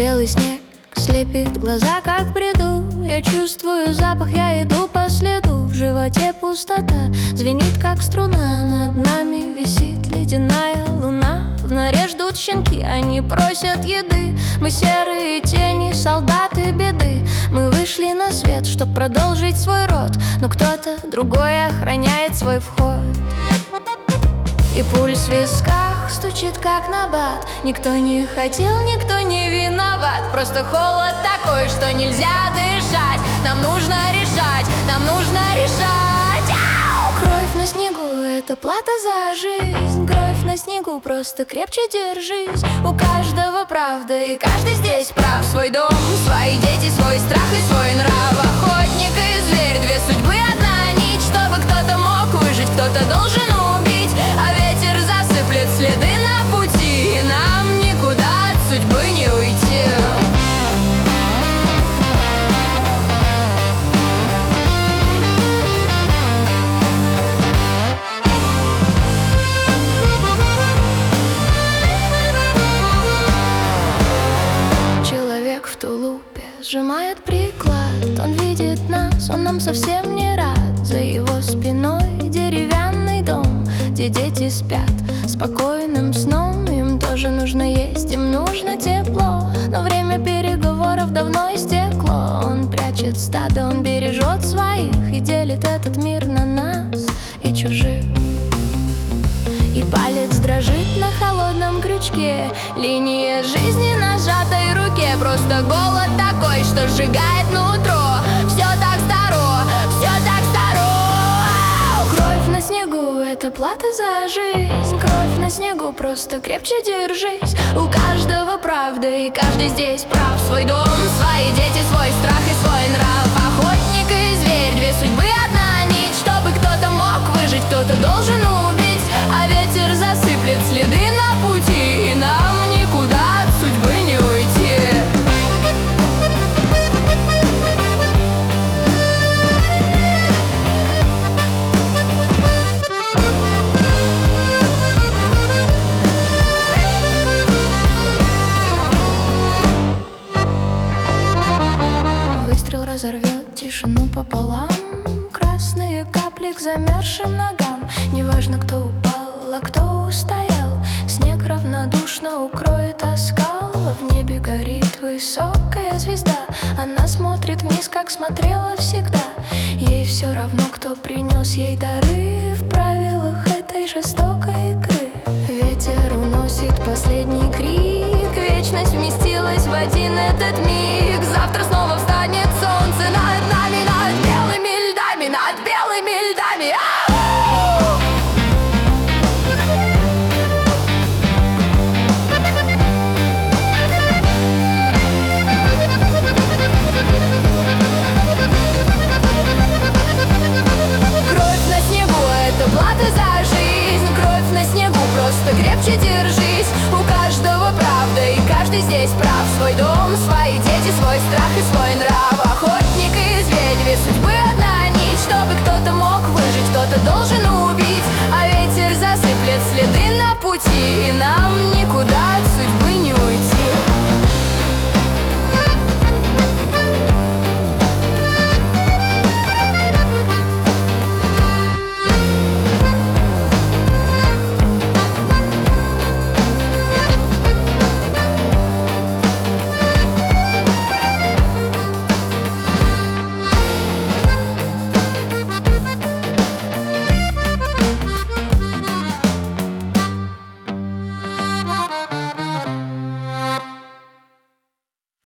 Белый снег слепит глаза, как в бреду. Я чувствую запах, я иду по следу. В животе пустота звенит, как струна. Над нами висит ледяная луна. В норе ждут щенки, они просят еды. Мы серые тени, солдаты беды. Мы вышли на свет, чтоб продолжить свой род, но кто-то другой охраняет свой вход. И пульс в висках стучит, как набат. Никто не хотел, никто не виноват. Просто холод такой, что нельзя дышать. Нам нужно решать, нам нужно решать. Ау! Кровь на снегу — это плата за жизнь. Кровь на снегу, просто крепче держись. У каждого правда, и каждый здесь прав. Свой дом, свои дети, свой страх и свой нрав. Охотник и зверь, две судьбы, одна нить. Чтобы кто-то мог выжить, кто-то должен убить. А ветер засыплет следы на пути, и нам никуда от судьбы не уйти. Человек в тулупе сжимает приклад. Он видит нас, он нам совсем не рад. За его спиной деревянный дом, где дети спят спокойным сном. Им тоже нужно есть, им нужно тепло, но время переговоров давно истекло. Он прячет стадо, он бережет своих и делит этот мир на нас и чужих. И палец дрожит на холодном крючке, линия жизни на сжатой руке. Просто голод такой, что сжигает нутро. Все так старо, все так старо. Кровь на снегу — это плата за жизнь. Кровь на снегу, просто крепче держись. У каждого правда, и каждый здесь прав. Свой дом, свои дети, свой страх и свой нрав. Охотник и зверь, две судьбы, одна нить. Чтобы кто-то мог выжить, кто-то должен убить. А ветер засыплет следы на пути, и нам никуда от судьбы не уйти. Выстрел разорвет тишину пополам. Красные капли к замерзшим ногам. Неважно, кто упал, а кто устоял. Снег равнодушно укроет оскал. В небе горит высокая звезда. Она смотрит вниз, как смотрела всегда. Ей все равно, кто принес ей дары. В правилах этой жестокой игры ветер уносит последний крик. Вечность вместилась в один этот миг. Завтра снова встанет солнце над нами, над белыми льдами, над белыми льдами. Кровь на снегу — это плата за жизнь. Кровь на снегу, просто крепче держись. У каждого правда, и каждый здесь прав. Свой дом, свои дети, свой страх и свой нрав. Охотник и зверь, две судьбы, одна нить. Чтобы кто-то мог выжить, кто-то должен убить. А ветер засыплет следы на пути, и нам никуда